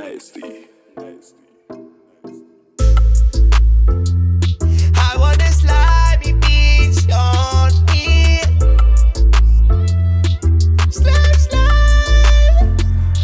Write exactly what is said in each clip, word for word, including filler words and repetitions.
Nasty. Nasty. I wanna slide me bitch on me. Slide, slide.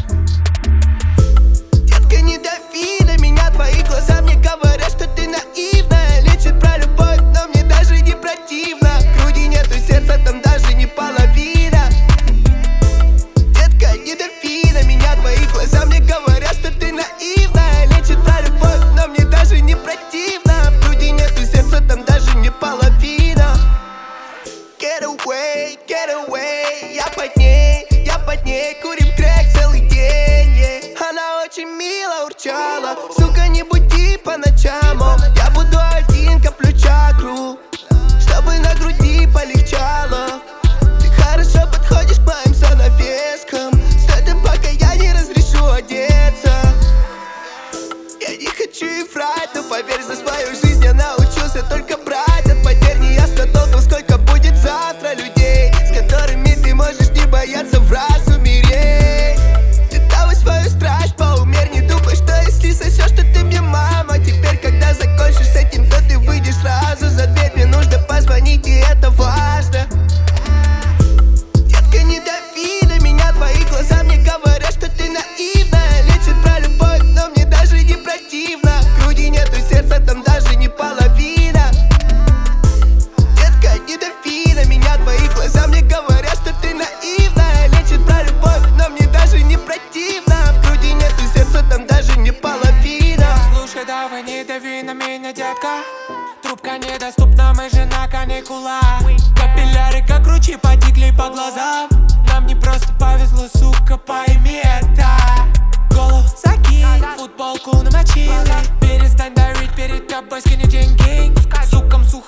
Детка, не дави на меня, твои глаза мне говорят, что ты наивная. Лечит про любовь, но мне даже не противно. В груди нету сердца, там даже не половина. Детка, не дави на меня, твои глаза мне говорят, что ты наивная. Лечит про любовь, но мне даже не противно. В груди нету сердца, там даже не половина. Get away, get away. Я под ней, я под ней. Курим крэк целый день, yeah. Она очень мило урчала. Сука, не буди по ночам, о. Я буду один, коплю чакру, чтобы на груди полегчало. Ты хорошо подходишь к моим занавескам. Стой ты, пока я не разрешу одеться. Я не хочу и врать, но поверь, за свою жизнь я научился только брать. От потерь не ясно толком, сколько будет завтра людей, с которыми ты можешь не бояться в раз умереть. Ты давай свою страсть поумерь, не думай, что если сосешь, то ты мне мама. Теперь, когда закончишь с этим, то ты выйдешь сразу за дверь. Мне нужно позвонить, и это важно. Детка, не дави на меня, твои глаза мне говорят, что ты наивная. Лечит про любовь, но мне даже не противно. В груди нету сердца, там даже не половина. Детка, не дави на меня, твои глаза мне говорят, что ты наивная. Лечит про любовь, но мне даже не противно. В груди нету сердца, там даже не половина. Слушай, давай не дави на меня, детка. Трубка недоступна, мы же на каникулах. Капилляры как ручьи потекли по глазам. Нам не просто повезло, сука, пойми это. Голову закинь, футболку намочили. Перестань давить перед тобой, скини деньги. Сукам сухо